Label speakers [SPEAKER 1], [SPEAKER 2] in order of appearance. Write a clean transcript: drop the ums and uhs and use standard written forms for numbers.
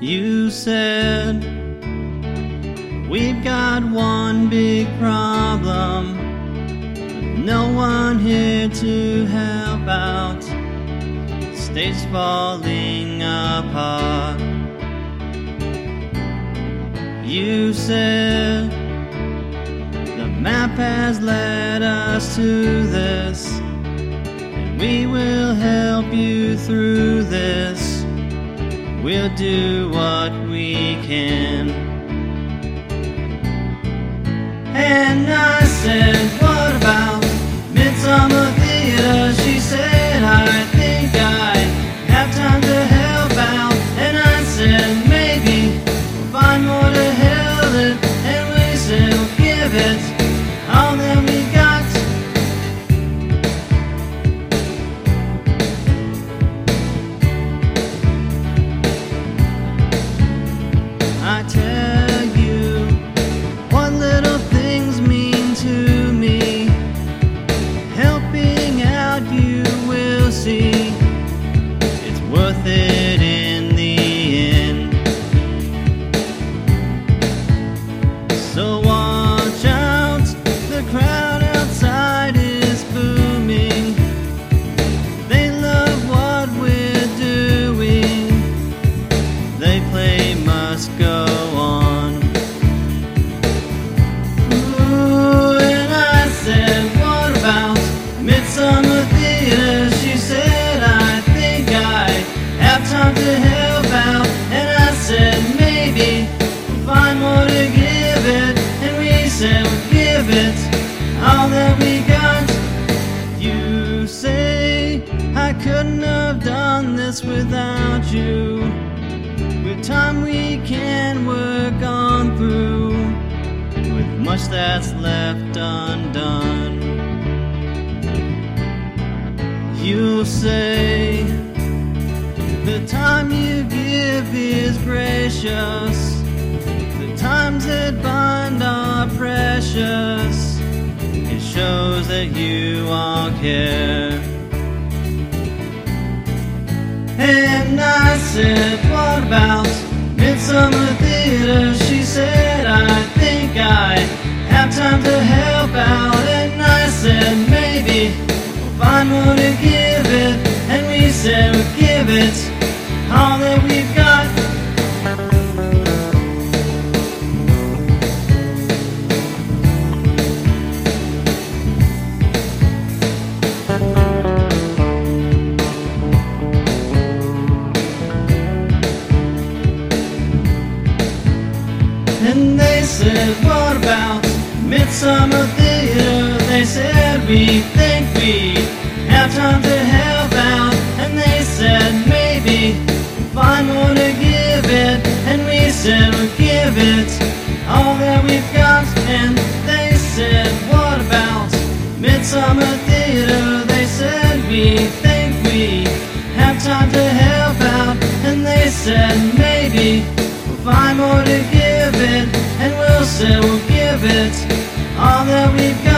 [SPEAKER 1] You said we've got one big problem, no one here to help out. State's falling apart. You said the map has led us to this, and we will help you through this. We'll do what we can. And I said, what about Midsummer Theater? She said, I think I have time to help out. And I said, maybe we'll find more to help it. And we said, we'll give it all that we got. I tell you what little things mean to me. Helping out, you will see it's worth it in the end. So watch out, the crowd outside is booming. They love what we're doing. They play Must Go On. Ooh, and I said, what about Midsummer Theater? She said, I think I have time to help out. And I said, maybe we'll find more to give it. And we said, we'll give it all that we got. You say I couldn't have done this without you. With time we can work on through, with much that's left undone. You'll say the time you give is gracious. The times that bind are precious. It shows that you all care. And I said, what about Midsummer Theater? She said, I think I have time to help out. And I said, maybe we'll find more to give it. And we said, we'll give it all that we've got. And they said, what about Midsummer Theater? They said, we think we have time to help out. And they said, maybe we'll find more to give it. And we said, we'll give it all that we've got. And they said, what about Midsummer Theater? They said, we think we have time to help out. And they said, maybe we'll find more to give it. And we'll say we'll give it all that we've got.